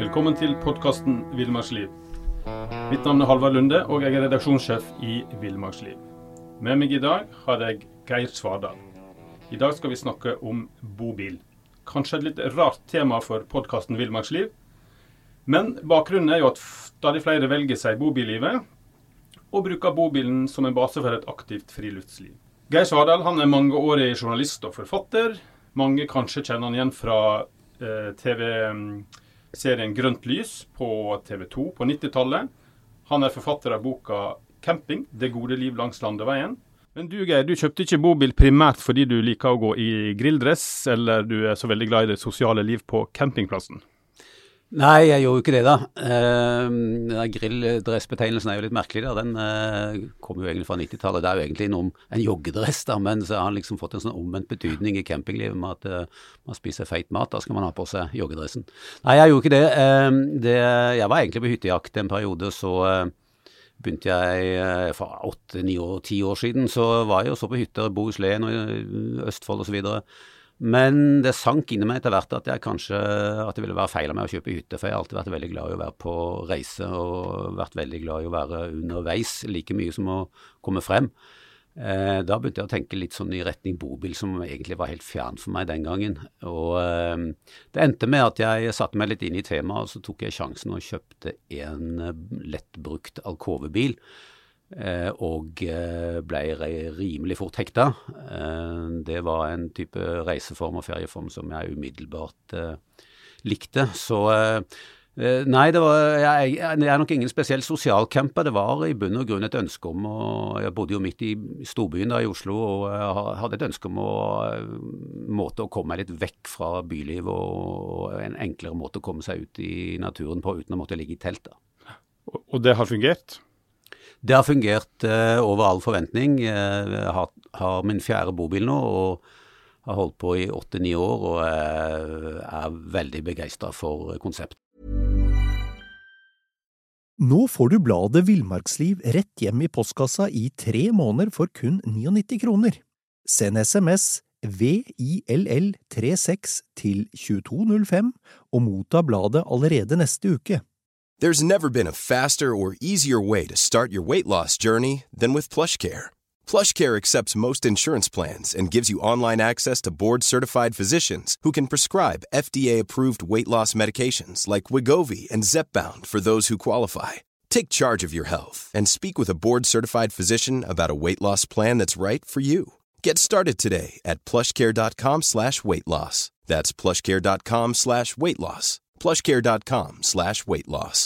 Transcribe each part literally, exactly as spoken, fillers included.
Velkommen til podcasten Villmarksliv. Mitt navn er Halvard Lunde, og jeg er redaksjonssjef i Villmarksliv. Med meg i dag har jeg Geir Svardal. I dag skal vi snakke om bobil. Kanskje et litt rart tema for podcasten Villmarksliv, men bakgrunnen er jo at stadig flere velger seg bobillivet, og bruker bobilen som en base for et aktivt friluftsliv. Geir Svardal, han er mangeårig journalist og forfatter. Mange kanskje kjenner han igjen fra eh, T V-serien Grønt lys på T V to på nittitallet. Han er forfatter av boka Camping, det gode liv langs landeveien. Men du Geir, du kjøpte ikke bobil primært fordi du liker å gå i grilldress, eller du er så veldig glad i det sosiale liv på campingplassen? Nei, jeg gjorde jo ikke det da. Uh, Grilldressbetegnelsen er jo litt merkelig da. Den uh, kom jo egentlig fra nittitallet. Det er jo egentlig noe, en joggedress da, men så har han liksom fått en sånn omvendt betydning i campinglivet med at uh, man spiser feit mat, da skal man ha på seg joggedressen. Nei, jeg gjorde ikke det. Uh, det jeg var egentlig på hyttejakt en periode, så uh, begynte jeg uh, for åtte, ni år, ti år siden, så var jeg jo så på hytter, Bohuslän og Østfold og så videre. Men det sank inni meg etter hvert at jeg kanskje at det ville være feil av meg å kjøpe hytte, for jeg har alltid vært veldig glad i å være på reise og vært veldig glad i å være underveis like mye som å komme frem. Eh, da begynte jeg å tenke litt sånn i retning bobil, som egentlig var helt fjern for meg den gangen. Og eh, det endte med at jeg satte meg litt inn i temaet, og så tok jeg sjansen og kjøpte en lettbrukt alkovebil. Eh, og eh, ble rimelig fort hekta. Eh, det var en type reiseform og ferieform som jeg umiddelbart eh, likte. Så eh, nei, det var, jeg, jeg er nok ingen spesiell sosialcamper. Det var i bunn og grunn et ønske om å, jeg bodde jo midt i storbyen da i Oslo, og jeg hadde et ønske om å måte å komme meg litt vekk fra byliv, og en enklere måte å komme seg ut i naturen på uten å måtte ligge i telt da. Og det har fungert? Det har fungert uh, over all forventning. Jeg har, har min fjerde bobil nå, og har holdt på i åtte-ni år, og uh, er veldig begeistret for konseptet. Nå får du bladet Villmarksliv rett hjem i postkassa i tre måneder for kun nittiåtte kroner. Send sms V I L L tre seks til tjueto null fem og motta bladet allerede neste uke. There's never been a faster or easier way to start your weight loss journey than with PlushCare. PlushCare accepts most insurance plans and gives you online access to board-certified physicians who can prescribe F D A-approved weight loss medications like Wegovy and Zepbound for those who qualify. Take charge of your health and speak with a board-certified physician about a weight loss plan that's right for you. Get started today at plushcare.com slash weight loss. That's plushcare.com slash weight loss. plushcare.com slash weight loss.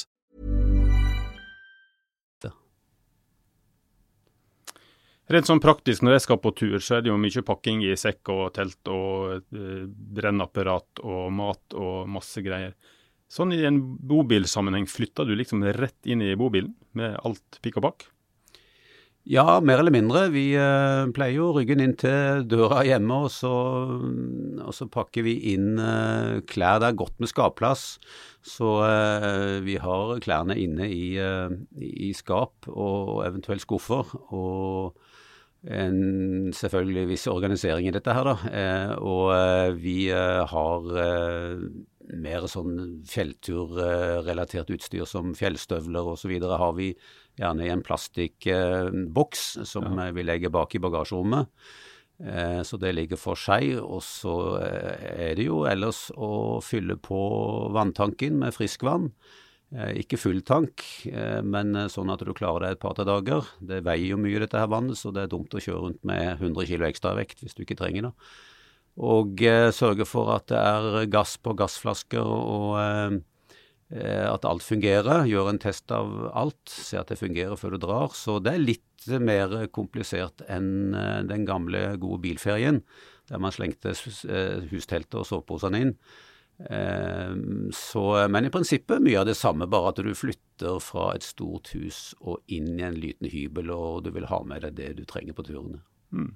Rent sånn praktisk, når jeg skal på tur, så er det jo mye pakking i sekk og telt og eh, brennapparat og mat og masse greier. Sånn i en bobilsammenheng, flytter du liksom rett inn i bobilen med alt pikk og bakk? Ja, mer eller mindre. Vi uh, pleier jo ryggen inn til døra hjemme, og så, og så pakker vi inn uh, klær der godt med skapplass. Så uh, vi har klærne inne i, uh, i skap og eventuelt skuffer, og en selvfølgelig viss organisering i dette her da. Uh, og uh, vi uh, har uh, mer sånn fjellturrelatert utstyr som fjellstøvler og så videre har vi gjerne i en plastikkboks eh, som ja. Vi legger bak i bagasjerommet. Eh, så det ligger for seg, og så eh, er det jo ellers å fylle på vanntanken med friskvann. Eh, ikke full tank, eh, men sånn at du klarer deg et par til dager. Det veier jo mye dette her vannet, så det er dumt å kjøre rundt med hundre kilo ekstra vekt hvis du ikke trenger det. Og eh, sørge for at det er gass på gassflasker og eh, at alt fungerer, gjør en test av alt, se at det fungerer før du drar, så det er litt mer komplisert enn den gamle gode bilferien, der man slengte husteltet og soveposene inn. Så, men i prinsippet mye av det samme, bare at du flytter fra et stort hus og inn i en liten hybel, og du vil ha med deg det du trenger på turene. Mm.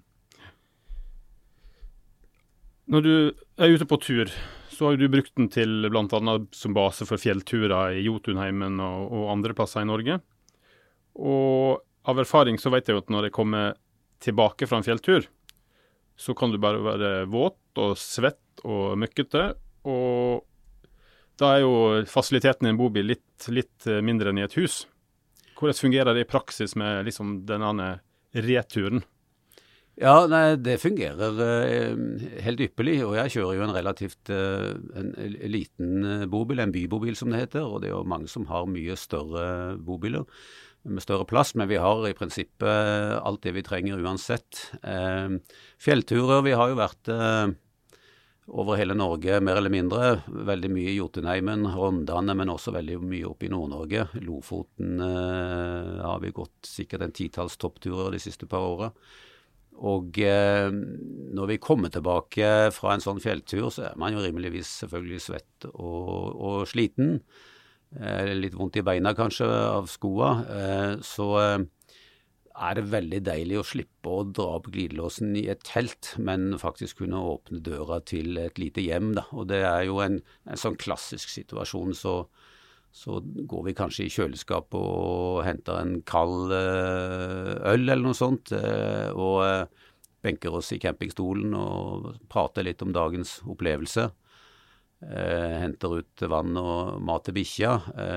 Når du er ute på tur, så har du brukt den til blant annet som base for fjellturer i Jotunheimen og, og andre plasser i Norge. Og av erfaring så vet jeg jo at når jeg kommer tilbake fra en fjelltur, så kan du bare være våt og svett og møkkete, og Da er jo fasiliteten i en bobil litt, litt mindre enn i et hus. Hvordan fungerer det i praksis med liksom denne returen? Ja, nei, det fungerer eh, helt ypperlig, og jeg kjører jo en relativt eh, en, en liten bobil, en bybobil som det heter, og det er jo mange som har mye større bobiler med større plass, men vi har i prinsippet alt det vi trenger uansett. Eh, fjellturer, vi har jo vært eh, over hele Norge, mer eller mindre, veldig mye i Jotunheimen, Rondane, men også veldig mye oppe i Nord-Norge. Lofoten eh, har vi gått sikkert en titalls toppturer de siste par årene. Og eh, når vi kommer tilbake fra en sånn fjelltur, så er man jo rimeligvis selvfølgelig svett og, og sliten. Eh, litt vondt i beina kanskje av skoa. Eh, så eh, er det veldig deilig å slippe å dra opp glidelåsen i et telt, men faktisk kunne åpne døra til et lite hjem. Da. Og det er jo en, en sånn klassisk situasjon, så så går vi kanskje i kjøleskapet og henter en kald øl eller noe sånt, og benker oss i campingstolen og prater litt om dagens opplevelse. Henter ut vann og mat til bikkja.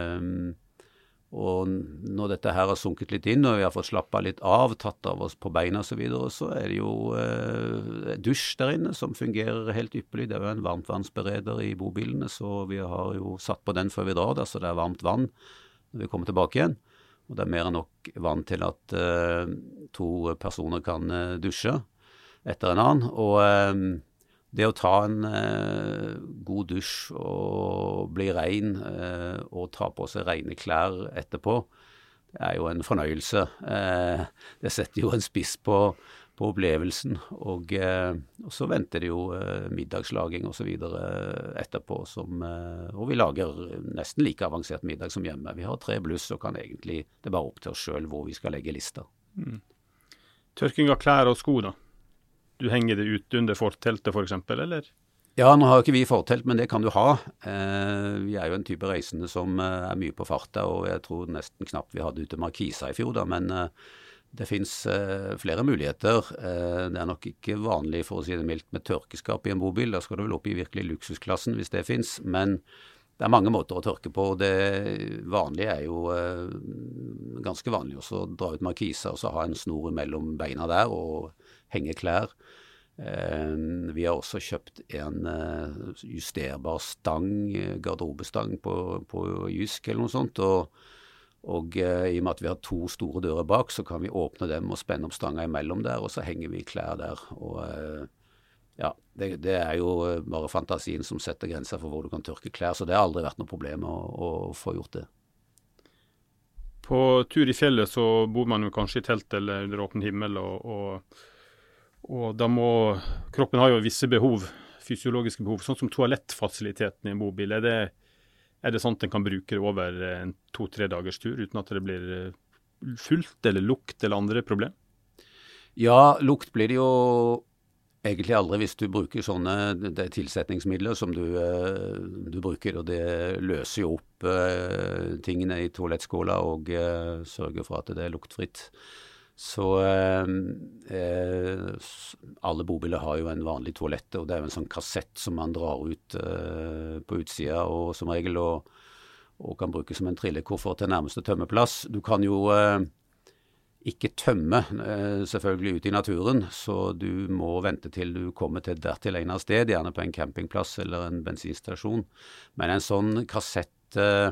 Og når dette her har sunket litt inn, og vi har fått slappet litt av, tatt av oss på beina og så videre, så er det jo eh, dusj der inne som fungerer helt ypperlig. Det er jo en varmtvannsbereder i bobilene, så vi har jo satt på den før vi drar der, så det er varmt vann når vi kommer tilbake igjen. Og det er mer enn nok vann til at eh, to personer kan eh, dusje etter en annen. Og eh, det å ta en eh, god dusj og bli ren eh, og ta på seg rene klær etterpå, det er jo en fornøyelse. Eh, det setter jo en spiss på, på opplevelsen, og, eh, og så venter det jo eh, middagslaging og så videre etterpå, som, eh, og vi lager nesten like avansert middag som hjemme. Vi har tre bluss og kan egentlig, det er bare opp til oss selv hvor vi skal legge lista. Mm. Tørking av klær og sko da? Du henger det ut under forteltet for eksempel, eller? Ja, nå har jo ikke vi fortelt, men det kan du ha. Eh, vi er jo en type reisende som eh, er mye på farta, og jeg tror nesten knapt vi hadde ute Markisa i fjor da, men eh, det finnes eh, flere muligheter. Eh, det er nok ikke vanlig, for å si det mildt, med tørkeskap i en bobil. Da skal du vel opp i virkelig luksusklassen hvis det finnes, men det er mange måter å tørke på. Det vanlige er jo eh, ganske vanlig også å dra ut Markisa og så ha en snor mellom beina der og henge klær. Eh, vi har også kjøpt en eh, justerbar stang, garderobestang på, på Jysk eller noe sånt, og, og eh, i og med at vi har to store dører bak, så kan vi åpne dem og spenne opp stanga imellom der, og så henger vi klær der. Og eh, ja, det, det er jo bare fantasien som setter grenser for hvor du kan tørke klær, så det har aldri vært noe problem å, å få gjort det. På tur i fjellet så bor man jo kanskje i telt eller under åpen himmel, og, og Og da må, kroppen har jo visse behov, fysiologiske behov, sånn som toalettfasiliteten i en bobil. Er det, er det sånn at en kan bruke det over en to-tre dagers tur, uten at det blir fullt eller lukt eller andre problem? Ja, lukt blir det jo egentlig aldri hvis du bruker sånne det tilsetningsmidler som du, du bruker, og det løser jo opp uh, tingene i toalettskåla og uh, sørger for at det er luktfritt. Så eh, eh, alle bobiler har jo en vanlig toalette, og det er jo en sånn kassett som man drar ut eh, på utsida, og som regel og, og kan bruke som en trillekoffert til nærmeste tømmeplass. Du kan jo eh, ikke tømme eh, selvfølgelig ute i naturen, så du må vente til du kommer til et dertil egnet sted, gjerne på en campingplass eller en bensinstasjon. Men en sånn kassett eh,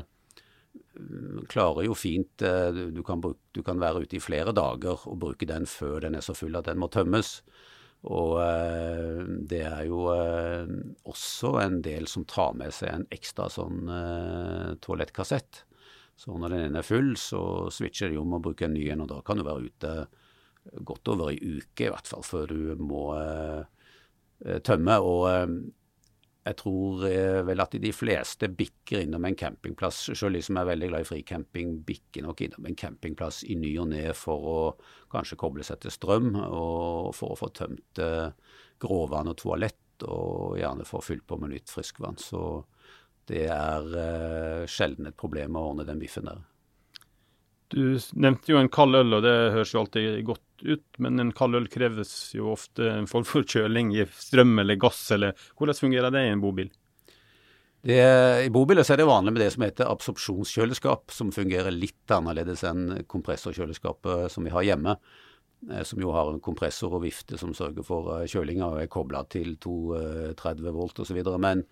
klarer jo fint, du kan, bruke, du kan være ute i flere dager og bruke den før den er så full at den må tømmes, og eh, det er jo eh, også en del som tar med seg en ekstra sånn eh, toalettkassett, så når den er full så switcher de om å bruke en ny en, og da kan du være ute godt over i uke i hvert fall før du må eh, tømme, og eh, jeg tror eh, vel at de fleste bikker innom en campingplass, selv de som er veldig glad i fricamping, bikker nok innom en campingplass i ny og ned for å kanskje koble seg til strøm, og for å få tømt eh, gråvann og toalett, og gjerne få fylt på med nytt friskvann. Så det er eh, sjelden et problem å ordne den biffen der. Du nevnte jo en kald øl, og det høres jo alltid godt ut, men en kald øl kreves jo ofte en form for kjøling i strøm eller gass, eller hvordan fungerer det i en bobil? Det, I bobiler så er det vanlig med det som heter absorpsjonskjøleskap, som fungerer litt annerledes enn kompressorkjøleskapet som vi har hjemme, som jo har en kompressor og vifte som sørger for kjølinga og er koblet til to hundre tretti volt og så videre. Men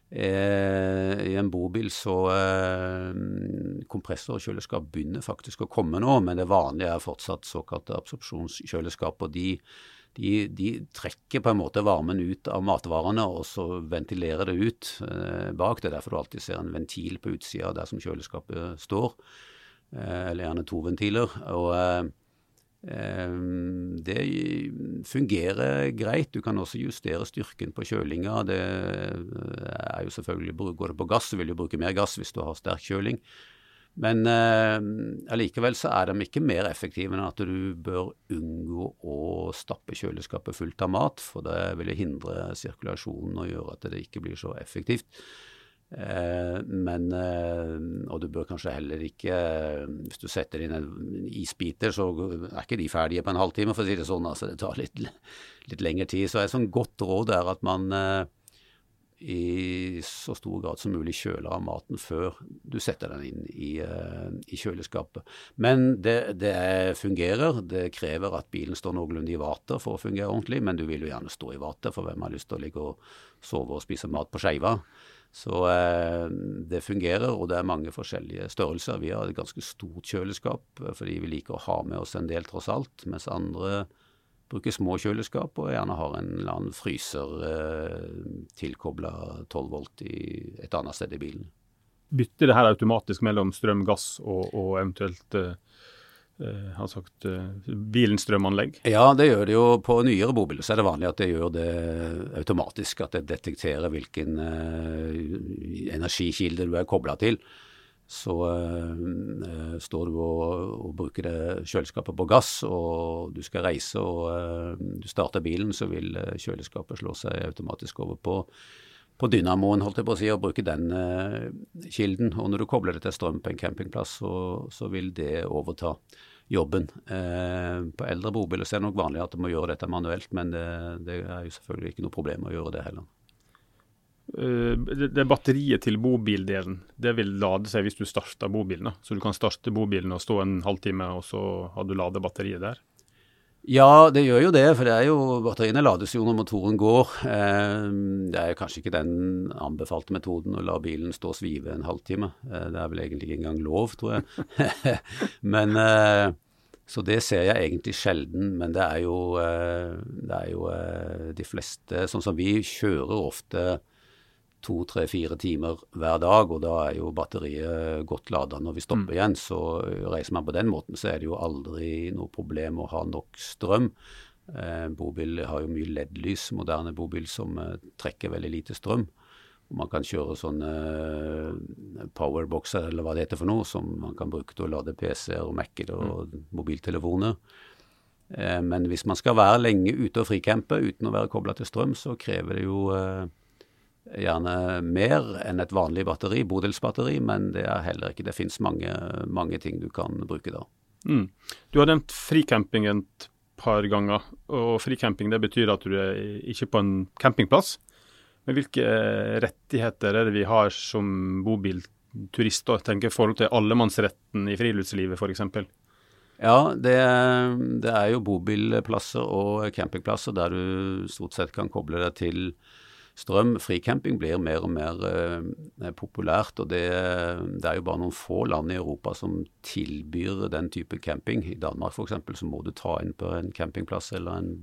eh, i en bobil så eh, kompressor og kjøleskap begynner faktisk å komme nå, men det vanlige er fortsatt såkalte absorpsjonskjøleskap, og de De, de trekker på en måte varmen ut av matvarene, og så ventilerer det ut eh, bak. Det er derfor du alltid ser en ventil på utsida der som kjøleskapet står, eh, eller gjerne to ventiler. Og eh, eh, det fungerer greit. Du kan også justere styrken på kjølinga. Det er jo selvfølgelig, går det på gass, så vil du bruke mer gass hvis du har sterk kjøling. Men eh, allikevel så er de ikke mer effektive enn at du bør unngå å stappe kjøleskapet fullt av mat, for det vil hindre sirkulasjonen og gjøre at det ikke blir så effektivt. Eh, men, eh, og du bør kanskje heller ikke, hvis du setter inn en isbiter, så er ikke de ferdige på en halvtime, for å si det sånn, altså det tar litt, litt lengre tid. Så et sånn godt råd er at man eh, i så stor grad som mulig kjøler av maten før du setter den inn i, uh, i kjøleskapet. Men det, det fungerer. Det krever at bilen står noenlunde i vater for å fungere ordentlig, men du vil jo gjerne stå i vater, for hvem har lyst til å ligge og sove og spise mat på skeiva. Så uh, det fungerer, og det er mange forskjellige størrelser. Vi har et ganske stort kjøleskap, fordi vi liker å ha med oss en del tross alt, mens andre bruker små kjøleskap og gjerne har en eller annen fryser eh, tilkoblet tolv volt i et annet sted i bilen. Bytter det her automatisk mellom strøm, gass og, og eventuelt eh, har sagt, eh, bilens strømanlegg? Ja, det gjør det jo. På nyere bobiler så er det vanlig at det gjør det automatisk, at det detekterer hvilken eh, energikilde du er koblet til. Så uh, står du og, og bruker det kjøleskapet på gass, og du skal reise og uh, du starter bilen, så vil uh, kjøleskapet slå seg automatisk over på, på dynamoen, holdt jeg på å si, og bruke den uh, kilden. Og når du kobler det til strøm på en campingplass, så, så vil det overta jobben. Uh, på eldre bobiler så er det nok vanlig at du må gjøre dette manuelt, men det, det er jo selvfølgelig ikke noe problem å gjøre det heller. Det batteriet til bobildelen, det vil lade seg hvis du starter bobilen, da. Så du kan starte bobilen og stå en halvtime, og så har du ladet batteriet der? Ja, det gjør jo det, for det er jo, batteriene lades jo når motoren går. Det er kanskje ikke den anbefalte metoden å la bilen stå og svive en halvtime. Det er vel egentlig ikke engang lov, tror jeg. Men så det ser jeg egentlig sjelden, men det er jo, det er jo de fleste, sånn som vi kjører ofte to, tre, fire timer hver dag, og da er jo batteriet godt ladet når vi stopper mm. igjen. Så reiser man på den måten, så er det jo aldri noe problem å ha nok strøm. Eh, bobil har jo mye L E D-lys, moderne bobil som eh, trekker veldig lite strøm. Og man kan kjøre sånne eh, powerboxer, eller hva det heter for noe, som man kan bruke til å lade P C-er og Mac-er og mm. mobiltelefoner. Eh, men hvis man skal være lenge ute og fricampe uten å være koblet til strøm, så krever det jo eh, gjerne mer enn et vanlig batteri, bodelsbatteri, men det er heller ikke, det finnes mange, mange ting du kan bruke da. Mm. Du har nevnt fricamping et par ganger, og fricamping det betyr at du er ikke på en campingplass. Men hvilke rettigheter er det vi har som bobilturister, tenker i forhold til allemannsretten i friluftslivet for eksempel? Ja, det, det er jo bobilplasser og campingplasser der du stort sett kan koble deg til strøm. Fricamping blir mer og mer eh, populært, og det, det er jo bare noen få land i Europa som tilbyr den type camping. I Danmark for eksempel så må du ta inn på en campingplass eller en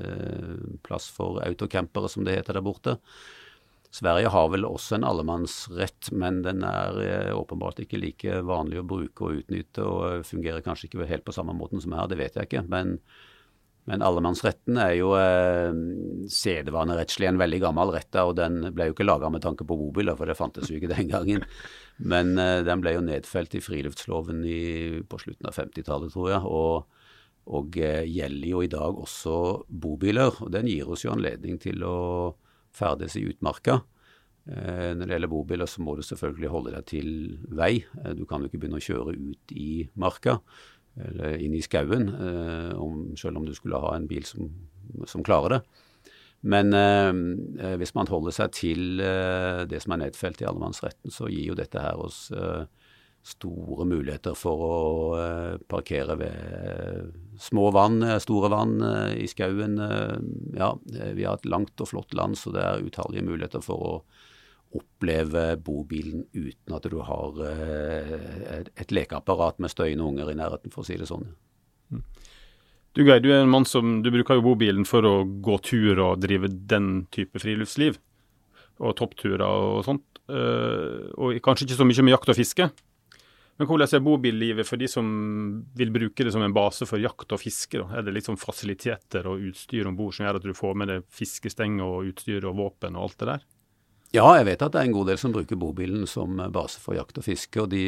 eh, plass for autocampere som det heter der borte. Sverige har vel også en allemannsrett, men den er eh, åpenbart ikke like vanlig å bruke og utnytte, og fungerer kanskje ikke helt på samme måten som her, det vet jeg ikke, men Men allemannsretten er jo eh, sedvanerettslig en veldig gammel rett, og den ble jo ikke laget med tanke på bobiler, for det fantes jo ikke den gangen. Men eh, den ble jo nedfelt i friluftsloven i, på slutten av femtitallet, tror jeg, og, og eh, gjelder jo i dag også bobiler. Og den gir oss jo anledning til å ferdes i utmarka. Eh, når det gjelder bobiler så må du selvfølgelig holde deg til vei. Eh, du kan jo ikke begynne å kjøre ut i marka eller inn i skauen, eh, om, selv om du skulle ha en bil som, som klarer det. Men eh, hvis man holder seg til eh, det som er nedfelt i allemannsretten, så gir jo dette her oss eh, store muligheter for å eh, parkere ved eh, små vann, store vann eh, i skauen. Eh, ja, vi har et langt og flott land, så det er utallige muligheter for å oppleve bobilen uten at du har eh, et lekeapparat med støyende unger i nærheten, for å si det sånn. Mm. Du Geir, du er en mann som, du bruker jo bobilen for å gå tur og drive den type friluftsliv, og toppturer og sånt, uh, og kanskje ikke så mye med jakt og fiske. Men hvordan er bobillivet for de som vil bruke det som en base for jakt og fiske? Da? Er det liksom fasiliteter og utstyr ombord som gjør at du får med deg fiskesteng og utstyr og våpen og alt det der? Ja, jeg vet at det er en god del som bruker bobilen som base for jakt og fiske, og de,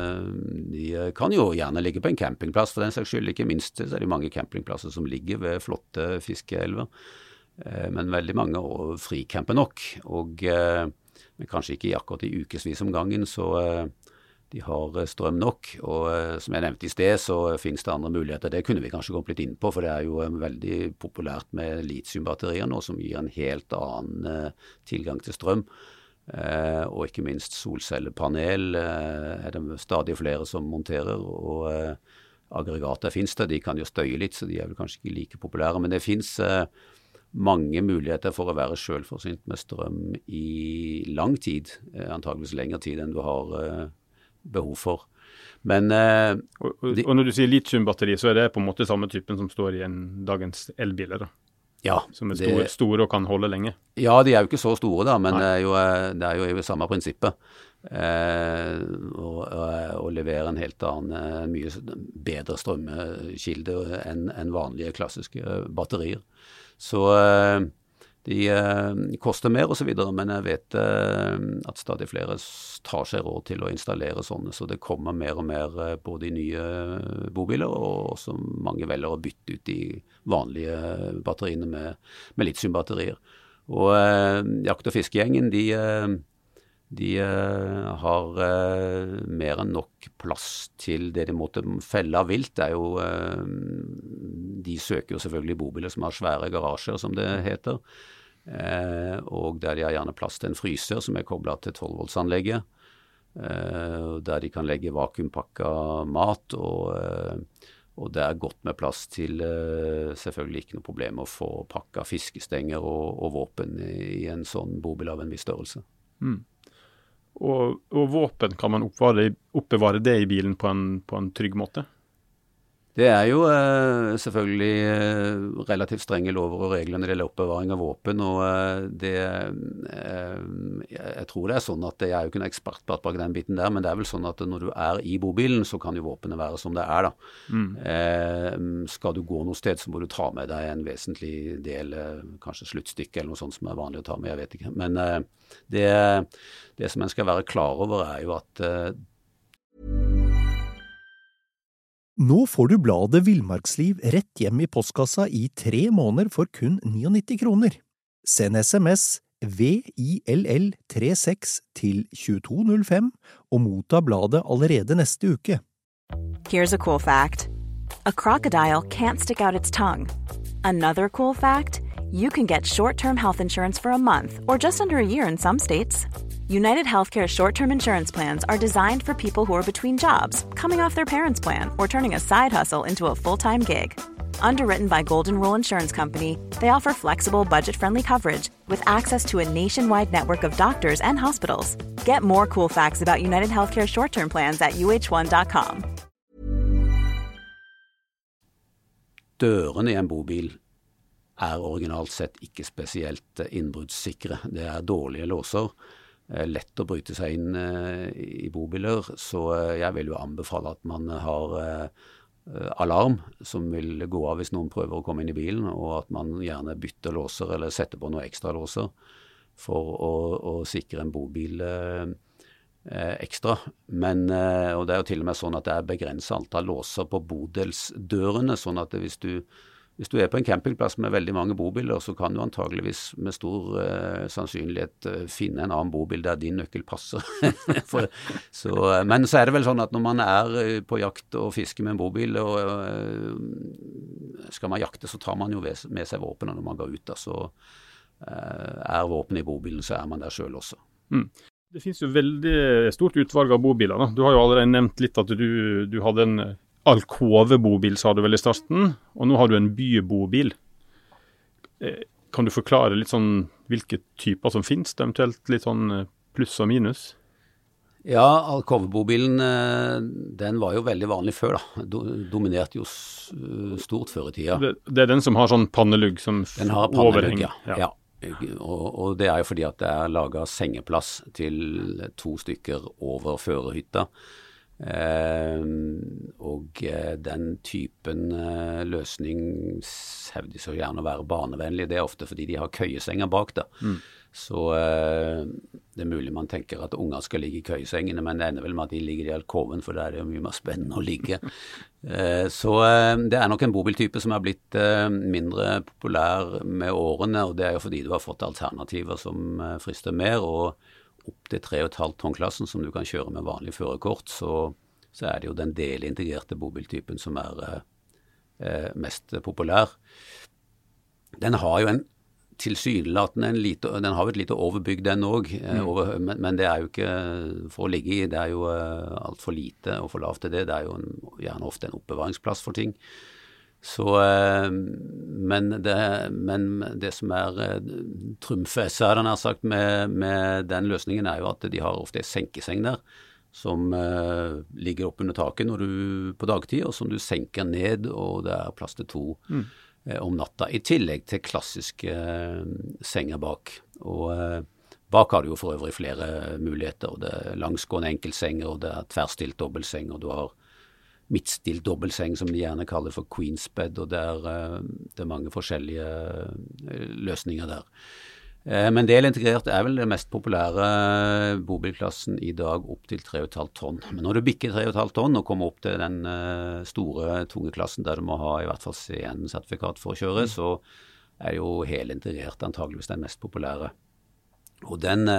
de kan jo gjerne ligge på en campingplass, for den saks skyld. Ikke minst så er det mange campingplasser som ligger ved flotte fiskeelver, men veldig mange fricamper nok, og men kanskje ikke akkurat i ukesvis om gangen, så de har strøm nok, og som jeg nevnte i sted, så finnes det andre muligheter. Det kunne vi kanskje gått litt inn på, for det er jo veldig populært med litiumbatterier nå, som gir en helt annen uh, tilgang til strøm. Uh, og ikke minst solcellepanel uh, er det stadig flere som monterer, og uh, aggregater finnes det. De kan jo støye litt, så de er vel kanskje ikke like populære, men det finnes uh, mange muligheter for å være selvforsynt med strøm i lang tid, uh, antageligvis lengre tid enn du har uh, behov for. Men eh, og, og, de, og når du sier litiumbatteri, så er det på en måte samme typen som står i en dagens elbiler, da? Ja. Som er store, det, store og kan holde lenge? Ja, de er jo ikke så store da, men det er, jo, det er jo i samme prinsippet. Eh, og, og levere en helt annen, mye bedre strømkilde enn en vanlige klassiske batterier. Så eh, de eh, koster mer og så videre, men jeg vet eh, at stadig flere tar seg råd til å installere sånne, så det kommer mer og mer eh, både i nye bobiler, og også mange velger å bytte ut de vanlige batteriene med, med litiumbatterier. Og eh, jakt- og fiskegjengen, de, eh, de eh, har eh, mer enn nok plass til det de måtte felle av vilt. Det er jo, eh, de søker jo selvfølgelig bobiler som har svære garasjer, som det heter. Eh, og der de har gjerne plass til en fryser som er koblet til tolv volts anlegget, eh, der de kan legge vakuumpakka mat, og, eh, og det er godt med plass til eh, selvfølgelig ikke noe problem å få pakka fiskestenger og, og våpen i en sånn bobil av en viss størrelse. Mm. Og, og våpen, kan man oppbevare, oppbevare det i bilen på en, på en trygg måte? Det er jo eh, selvfølgelig eh, relativt strenge lover og regler når det gjelder oppbevaring av våpen, og eh, det, eh, jeg tror det er sånn at jeg er jo ikke en ekspert på bak den biten der, men det er vel sånn at når du er i bobilen, så kan jo våpenet være som det er da. Mm. Eh, skal du gå noe sted, så må du ta med deg en vesentlig del, eh, kanskje sluttstykke eller noe sånt som er vanlig å ta med, jeg vet ikke. Men eh, det, det som en skal være klar over er jo at eh, Nå får du bladet Villmarksliv rett hjem i postkassa i tre måneder for kun nittini kroner. Send sms V I L L tre seks til to to null fem og motta bladet allerede neste uke. Here's a cool fact. A crocodile can't stick out its tongue. Another cool fact, you can get short-term health insurance for a month or just under a year in some states. United Healthcare short-term insurance plans are designed for people who are between jobs, coming off their parents' plan, or turning a side hustle into a full-time gig. Underwritten by Golden Rule Insurance Company, they offer flexible, budget-friendly coverage with access to a nationwide network of doctors and hospitals. Get more cool facts about United Healthcare short-term plans at U H one dot com. Dørene i en bobil er originalt sett ikke spesielt innbruddssikre. Det er dårlige låser. Lett å bryte seg inn uh, i bobiler, så uh, jeg vil jo anbefale at man har uh, alarm som vil gå av hvis noen prøver å komme inn i bilen, og at man gjerne bytter låser eller setter på noe ekstra låser for å, å sikre en bobil uh, uh, ekstra. Men, uh, og det er jo til og med sånn at det er begrenset antall låser på bodelsdørene, sånn at hvis du Hvis du er på en campingplass med veldig mange bobiler, så kan du antageligvis med stor eh, sannsynlighet eh, finne en annen bobil der din nøkkel passer. For, så, men så er det vel sånn at når man er på jakt og fiske med en bobil, og eh, skal man jakte, så tar man jo med seg våpen når man går ut. Da. Så er våpen i bobilen, så er man der selv også. Mm. Det finnes jo veldig stort utvalg av bobiler. Da. Du har jo allerede nevnt litt at du, du hadde en alkove-bobil, sa du vel i starten, og nå har du en bybobil. Kan du forklare litt sånn hvilke typer som finnes, eventuelt litt sånn pluss og minus? Ja, alkove-bobilen, den var jo veldig vanlig før da. Dominerte jo stort før i tida. Det, det er den som har sånn pannelugg som den har pannelugg, ja. ja. ja. Og, og det er jo fordi at det er laget sengeplass til to stykker over førerhytta. Eh, og den typen eh, løsning hevdes jo gjerne å være banevennlig. Det er ofte fordi de har køyesenger bak da. Mm. Så eh, det er mulig man tenker at unger skal ligge i køyesengene, men det ender vel med at de ligger i alkoven, for der er det jo mye mer spennende å ligge. eh, så eh, det er nok en bobiltype som er blitt eh, mindre populær med årene, og det er jo fordi du har fått alternativer som eh, frister mer, og opp til tre komma fem tonn-klassen som du kan kjøre med vanlig førerkort, så, så er det jo den delintegrerte bobiltypen som er eh, mest populær. Den har jo en tilsynelatende en lite, den har jo et lite overbygg den også, eh, over, men, men det er jo ikke for å ligge i, det er jo eh, alt for lite og for lavt til det, det er jo en, gjerne ofte en oppbevaringsplass for ting. Så, men det, men det som er trumfet, så er det nær sagt med, med den løsningen er jo at de har ofte en senkeseng der, som uh, ligger opp under taket når du, på dagtid, og som du senker ned, og det er plass til to mm. uh, om natta, i tillegg til klassiske uh, senger bak. Og uh, bak har du jo for øvrig flere muligheter, og det er langsgående enkeltsenger, og det er tverrstilt dobbeltseng, og du har midtstilt dobbeltseng, som de gjerne kaller for Queen's bed, og det er, det er mange forskjellige løsninger der. Men delintegrert er vel det mest populære bobilklassen i dag, opp til tre komma fem tonn. Men når du bikker tre komma fem tonn og kommer opp til den store, tunge klassen, der du må ha i hvert fall C N-sertifikat for å kjøre, så er jo helintegrert antageligvis den mest populære. Og den,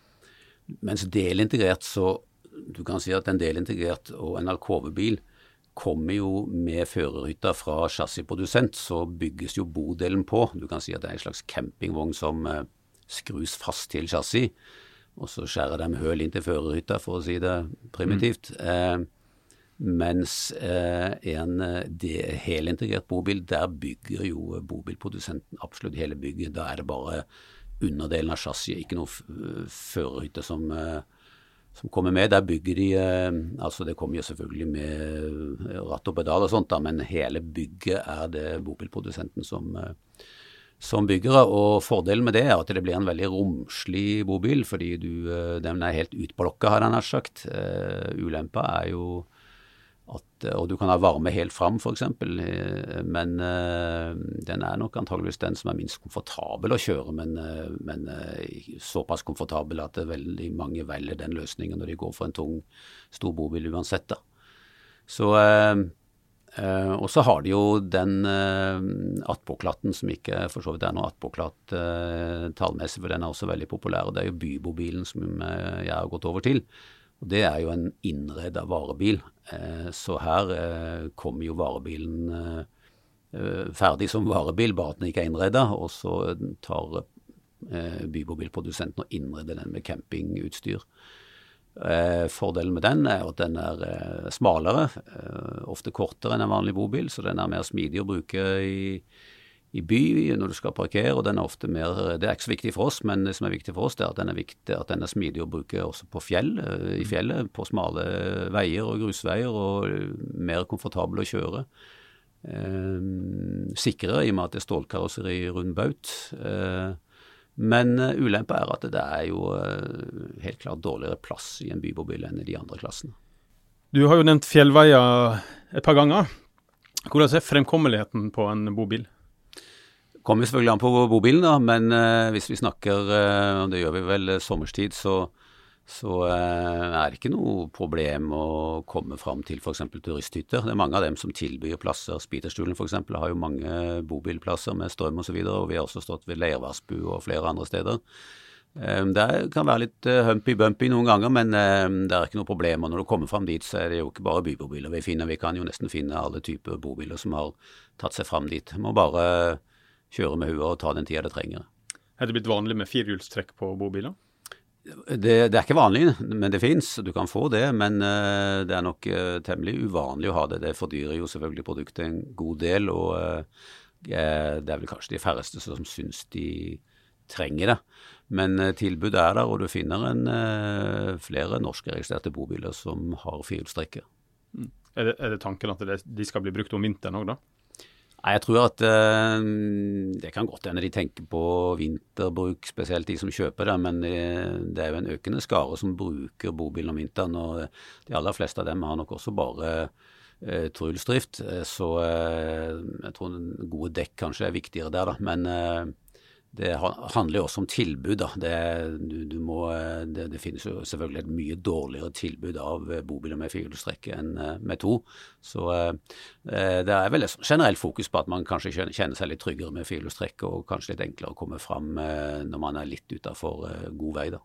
mens delintegrert, så du kan si at en delintegrert og en alkovebil kommer jo med førerhytta fra chassisprodusent, så bygges jo bodelen på. Du kan si at det er en slags campingvogn som eh, skrus fast til chassis, og så skjærer de høl inn til førerhytta, for å si det primitivt. Mm. Eh, mens eh, en de, helintegrert bobil, der bygger jo bobilprodusenten absolutt hele bygget. Da er det bare underdelen av chassis, ikke noe førerhytte som eh, som kommer med. Der bygger de, eh, altså det kommer jo selvfølgelig med ratt og pedal og sånt da, men hele bygget er det bobilprodusenten som, eh, som bygger, og fordelen med det er at det blir en veldig romslig bobil, fordi du, eh, den er helt utblokket, har den sagt. Uh, ulempa er jo at, og du kan ha varme helt fram for eksempel, uh, men uh, den er nok antageligvis den som er minst komfortabel å kjøre, men, uh, men uh, såpass komfortabel at det veldig mange velger den løsningen når de går for en tung, stor bobil uansett da. Så, uh, uh, og så har de jo den uh, attpåklatten som ikke for så vidt er noe attpåklatt uh, tallmessig, for den er også veldig populær, og det er jo bybobilen som uh, jeg har gått over til. Og det er jo en innredet varebil, eh, så her eh, kommer jo varebilen eh, ferdig som varebil, bare at den ikke er innredet, og så tar eh, bybobilprodusenten og innreder den med campingutstyr. Eh, fordelen med den er at den er eh, smalere, eh, ofte kortere enn en vanlig bobil, så den er mer smidig å bruke i i by når du skal parkere, og den er ofte mer, det er ikke så viktig for oss, men det som er viktig for oss det er at den er viktig, at den er smidig å bruke også på fjell, i fjellet, på smale veier og grusveier, og mer komfortabel å kjøre. Eh, sikrere i og med at det er stålkarosseri rund baut. Eh, men ulempe er at det er jo helt klart dårligere plass i en bybobil enn i de andre klassene. Du har jo nevnt fjellveier et par ganger. Hvordan er fremkommeligheten på en bobil? Kommer selvfølgelig an på bobilen da, men eh, hvis vi snakker, eh, og det gjør vi vel eh, sommerstid, så, så eh, er det ikke noe problem å komme fram til for eksempel turisthytter. Det er mange av dem som tilbyr plasser. Spiterstulen for eksempel har jo mange bobilplasser med strøm og så videre, og vi har også stått ved Leirvassbu og flere andre steder. Eh, det kan være litt eh, humpy-bumpy noen ganger, men eh, det er ikke noe problem, og når du kommer fram dit så er det jo ikke bare bybobiler vi finner. Vi kan jo nesten finne alle typer bobiler som har tatt seg fram dit. Vi må bare kjøre med huet og ta den tida det trenger. Er det blitt vanlig med firehjulstrekk på bobiler? Det, det er ikke vanlig, men det finnes. Du kan få det, men uh, det er nok uh, temmelig uvanlig å ha det. Det fordyrer jo selvfølgelig produktet en god del, og uh, det er vel kanskje de færreste som syns de trenger det. Men uh, tilbudet er der, og du finner en, uh, flere norske registrerte bobiler som har firehjulstrekker. Mm. Er, er det tanken at det, de skal bli brukt om vinteren også da? Nei, jeg tror at uh, det kan godt hende de tenker på vinterbruk, spesielt de som kjøper det, men det, det er jo en økende skare som bruker bobil om vinteren, og de aller fleste av dem har nok også bare uh, trehjulsdrift, så uh, jeg tror en gode dekk kanskje er viktigere der da, men uh, det handler jo også om tilbud da. Det, du, du må, det, det finnes jo selvfølgelig et mye dårligere tilbud av bobiler med firehjulstrekk enn med to. Så det er vel generelt fokus på at man kanskje kjenner seg litt tryggere med firehjulstrekk og kanskje litt enklere å komme fram når man er litt utenfor god vei da.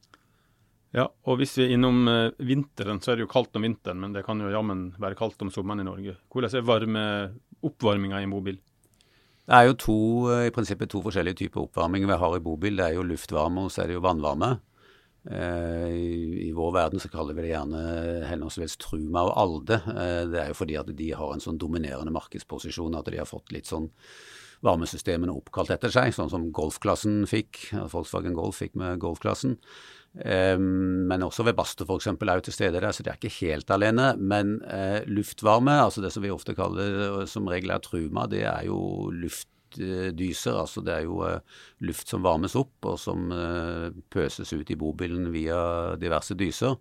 Ja, og hvis vi er innom vinteren, så er det jo kaldt om vinteren, men det kan jo jammen være kaldt om sommeren i Norge. Hvordan er varme oppvarminga i en bobil? Det er jo to, i prinsippet to forskjellige typer oppvarming vi har i bobil. Det er jo luftvarme, og så er det jo vannvarme. Eh, i, I vår verden så kaller vi det gjerne henholdsvis Truma og Alde. Eh, det er jo fordi at de har en sånn dominerende markedsposisjon, at de har fått litt sånn varmesystemene oppkalt etter seg, sånn som Golf-klassen fikk, Volkswagen Golf fikk med Golf-klassen. Eh, men også Webasto for eksempel er jo til stede der, så det er ikke helt alene. Men eh, luftvarme, altså det som vi ofte kaller som regel er Truma, det er jo luftdyser, altså det er jo eh, luft som varmes opp og som eh, pøses ut i bobilen via diverse dyser.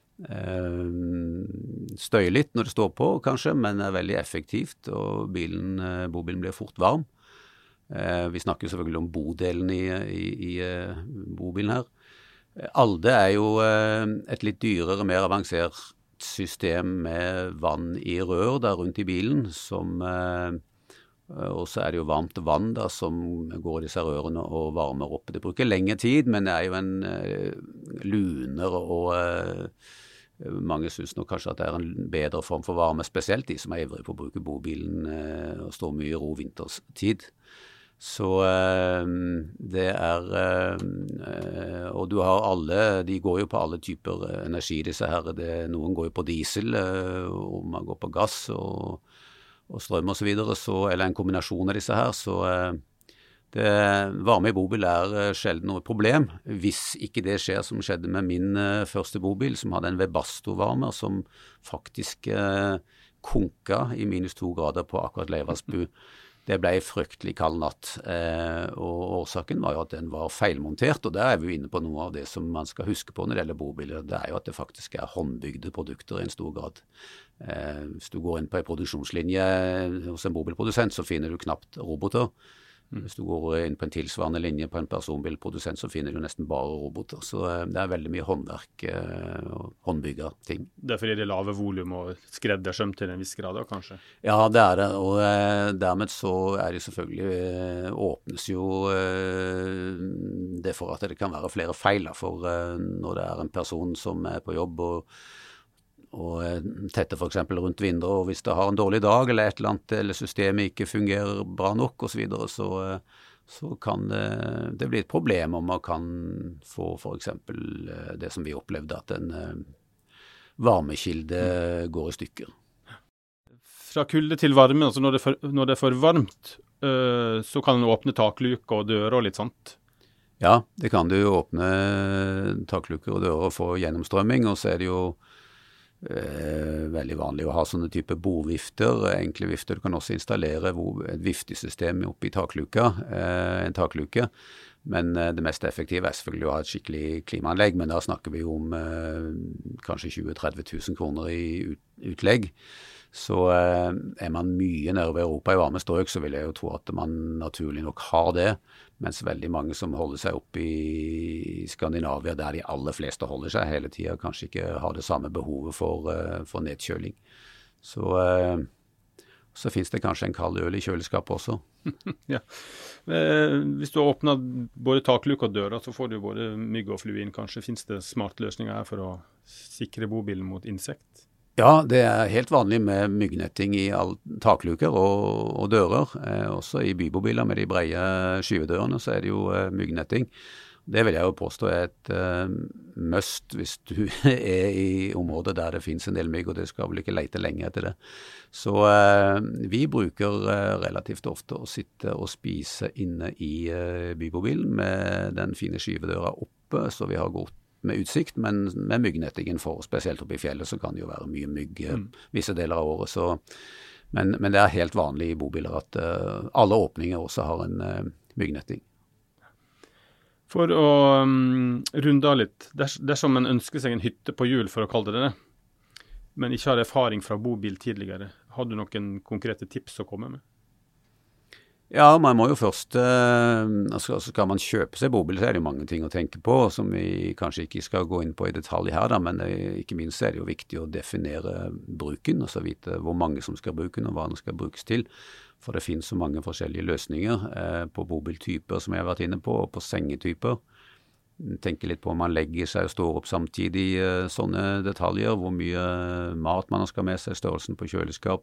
Eh, støyer litt når det står på kanskje, men er veldig effektivt, og bilen, eh, bobilen blir fort varm. Eh, vi snakker selvfølgelig om bodelen i, i, i eh, bobilen her. Alde er jo et litt dyrere, mer avansert system med vann i rør der rundt i bilen, som, og så er det jo varmt vann da, som går i disse rørene og varmer opp. Det bruker lengre tid, men det er jo en luner, og mange synes nok kanskje at det er en bedre form for varme, spesielt de som er ivrige på å bruke bobilen og står mye i ro vinterstid. Så øh, det er, øh, og du har alle, de går jo på alle typer energi, disse her, det, noen går jo på diesel, øh, og man går på gass og, og strøm og så videre, så, eller en kombinasjon av disse her, så øh, det, varme i bobil er sjelden noe problem, hvis ikke det skjer som skjedde med min øh, første bobil, som hadde en Webasto-varmer, som faktisk øh, konka i minus to grader på akkurat Leivasbu. Det ble en fryktelig kald natt, eh, og årsaken var jo at den var feilmontert, og der er vi jo inne på noe av det som man skal huske på når det gjelder bobiler. Det er jo at det faktisk er håndbygde produkter i en stor grad. Eh, hvis du går inn på en produksjonslinje hos en bobilprodusent, så finner du knapt roboter. Hvis du går inn på en tilsvarende linje på en personbilprodusent, så finner du nesten bare roboter. Så eh, det er veldig mye håndverk eh, og håndbygga ting. Det er fordi det er lave volum og skreddersøm til en viss grad, kanskje? Ja, det er det, og eh, dermed så er det selvfølgelig, eh, åpnes jo eh, det for at det kan være flere feil, da, for eh, når det er en person som er på jobb og og tette for eksempel rundt vinduer, og hvis det har en dårlig dag eller et eller annet, eller systemet ikke fungerer bra nok og så videre, så, så kan det, det bli et problem om man kan få for eksempel det som vi opplevde, at en varmekilde går i stykker. Fra kulde til varme, altså når det er for, når det er for varmt, øh, så kan man åpne takluker og dører og litt sånt? Ja, det kan du jo åpne takluker og dører og få gjennomstrømming, og så er det jo Eh, veldig vanlig å ha sånne type bordvifter, enkle vifter. Du kan også installere et viftesystem oppi takluka, eh, en takluke, men eh, det mest effektive er selvfølgelig å ha et skikkelig klimaanlegg, men da snakker vi om eh, kanskje tjue til tretti tusen kroner i ut, utlegg. Så eh, er man mye nede ved Europa i varme strøk, så vil jeg jo tro at man naturlig nok har det, mens veldig mange som holder seg oppe i Skandinavia, der de aller fleste holder seg hele tiden, kanskje ikke har det samme behovet for, uh, for nedkjøling. Så, uh, så finnes det kanskje en kald øl i kjøleskapet også. Ja. Eh, hvis du har åpnet både takluk og dører, så får du både mygg og flue inn. Kanskje finnes det smart løsninger her for å sikre bobilen mot insekt? Ja, det er helt vanlig med myggnetting i all takluker og, og dører. Eh, også i bybobiler med de breie skyvedørene så er det jo eh, myggnetting. Det vil jeg jo påstå er et eh, must hvis du er i områder der det finnes en del mygg, og det skal vel ikke lete lenge etter det. Så eh, vi bruker eh, relativt ofte å sitte og spise inne i eh, bybobilen med den fine skyvedøra oppe, så vi har godt med utsikt, men med myggnettingen for, spesielt oppe i fjellet, så kan det jo være mye mygg mm. visse deler av året. Så, men, men det er helt vanlig i bobiler at uh, alle åpninger også har en uh, myggnetting. For å um, runde av litt, ders, dersom man ønsker seg en hytte på hjul, for å kalle det det, men ikke har erfaring fra bobil tidligere, har du noen konkrete tips å komme med? Ja, man må jo først, eh, altså skal man kjøpe seg bobil, så er det jo mange ting å tenke på, som vi kanskje ikke skal gå inn på i detalj her, da, men det, ikke minst er det jo viktig å definere bruken, og så vite hvor mange som skal bruke den, og hva den skal brukes til. For det finnes så mange forskjellige løsninger eh, på bobiltyper, som jeg har vært inne på, og på sengetyper. Tenke litt på om man legger seg og står opp samtidig, eh, sånne detaljer, hvor mye mat man skal med seg, størrelsen på kjøleskap.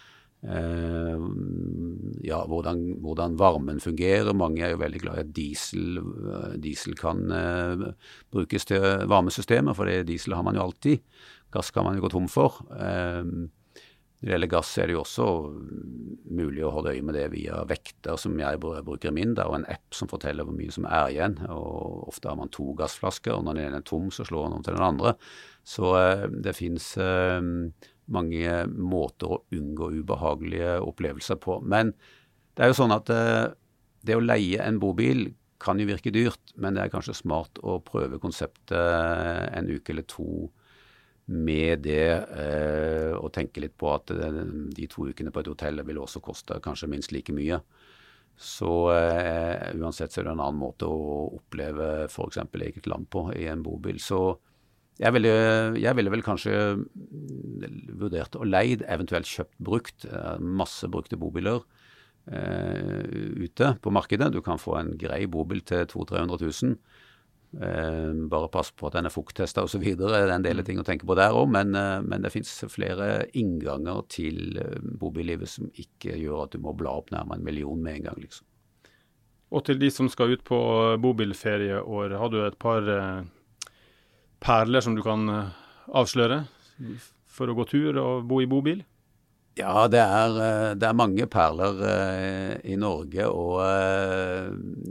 Uh, ja, hvordan, hvordan varmen fungerer. Mange er jo veldig glad i at diesel, uh, diesel kan uh, brukes til varmesystemer, for det, diesel har man jo alltid. Gass kan man jo gå tom for. Uh, når det gjelder gass er det jo også mulig å holde øye med det via vekter som jeg bruker min, og en app som forteller hvor mye som er igjen, og ofte har man to gassflasker, og når den ene er tom så slår den om til den andre. Så uh, det finnes uh, mange måter å unngå ubehagelige opplevelser på. Men det er jo sånn at uh, det å leie en bobil kan jo virke dyrt, men det er kanskje smart å prøve konseptet en uke eller to med det, uh, og tenke litt på at uh, de to ukene på et hotell vil også koste kanskje minst like mye. Så uh, uansett så er det en annen måte å oppleve for eksempel eget land på i en bobil. Så jeg ville, jeg ville vel kanskje vurdert å leid, eventuelt kjøpt brukt, masse brukte bobiler uh, ute på markedet. Du kan få en grei bobil til to til tre hundre tusen. Uh, bare pass på at den er fukttestet og så videre. Det er en del ting å tenke på der også, men, uh, men det finnes flere innganger til uh, bobillivet som ikke gjør at du må bla opp nærmere en million med en gang, liksom. Og til de som skal ut på bobilferieår, har du et par uh, perler som du kan uh, avsløre for å gå tur og bo i bobil? Ja, det er, det er mange perler uh, i Norge, og uh,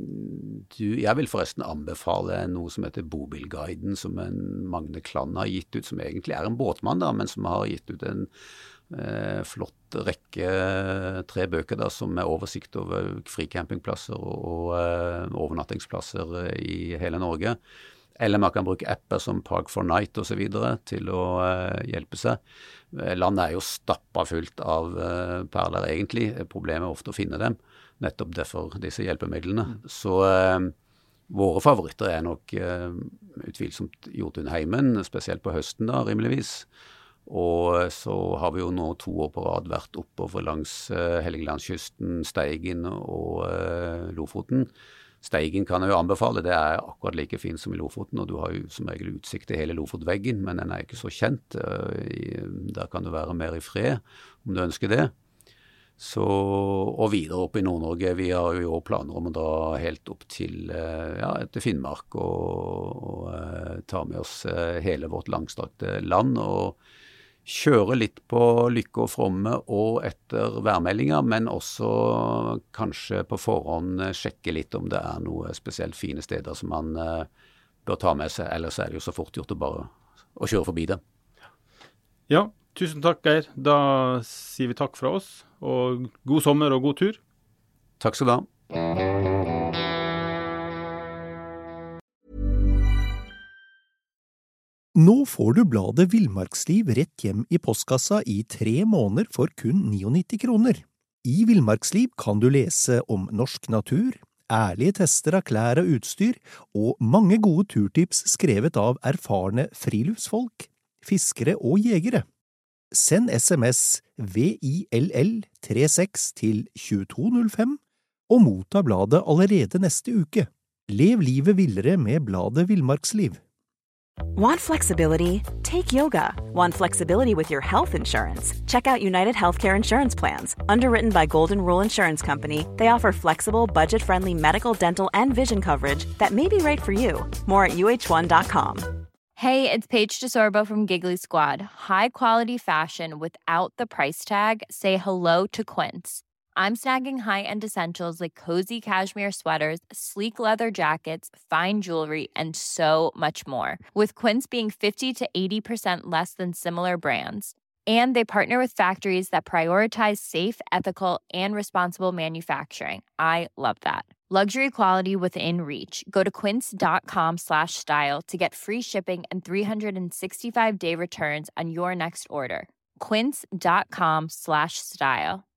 du, jeg vil forresten anbefale noe som heter Bobilguiden, som en Magne Klann har gitt ut, som egentlig er en båtmann da, men som har gitt ut en uh, flott rekke, tre bøker da, som er oversikt over fricampingplasser og, og uh, overnattingsplasser i hele Norge. Eller man kan bruke apper som Park for Night og så videre til å uh, hjelpe seg. Landet er jo stappet fullt av uh, perler egentlig. Problemet er ofte å finne dem, nettopp derfor disse hjelpemidlene. Mm. Så uh, våre favoritter er nok uh, utvilsomt Jotunheimen, spesielt på høsten da, rimeligvis. Og så har vi jo nå to år på rad vært oppover langs uh, Helgelandskysten, Steigen og uh, Lofoten. Steigen kan jeg jo anbefale, det er akkurat like fint som i Lofoten, og du har jo som regel utsikt til hele Lofotveggen, men den er ikke så kjent. Der kan du være mer i fred, om du ønsker det. Så, og videre opp i Nord-Norge, vi har jo planer om å dra helt opp til, ja, til Finnmark, og, og ta med oss hele vårt langstrakte land, og kjøre litt på lykke og fromme og etter værmeldinger, men også kanskje på forhånd sjekke litt om det er noe spesielt fine steder som man uh, bør ta med seg, ellers er det jo så fort gjort å bare å kjøre forbi det. Ja, tusen takk Geir. Da sier vi takk fra oss, og god sommer og god tur. Takk skal du ha. Nå får du bladet Villmarksliv rett hjem i postkassa i tre måneder for kun nittini kroner. I Villmarksliv kan du lese om norsk natur, ærlige tester av klær og utstyr, og mange gode turtips skrevet av erfarne friluftsfolk, fiskere og jegere. Send sms V I L L tre seks til to to null fem og motta bladet allerede neste uke. Lev livet villere med bladet Villmarksliv. Want flexibility? Take yoga. Want flexibility with your health insurance? Check out United Healthcare Insurance Plans. Underwritten by Golden Rule Insurance Company, they offer flexible, budget-friendly medical, dental, and vision coverage that may be right for you. More at U H one dot com. Hey, it's Paige DeSorbo from Giggly Squad. High quality fashion without the price tag. Say hello to Quince. I'm snagging high-end essentials like cozy cashmere sweaters, sleek leather jackets, fine jewelry, and so much more. With Quince being fifty to eighty percent less than similar brands. And they partner with factories that prioritize safe, ethical, and responsible manufacturing. I love that. Luxury quality within reach. Go to quince.com slash style to get free shipping and three sixty-five day returns on your next order. Quince.com slash style.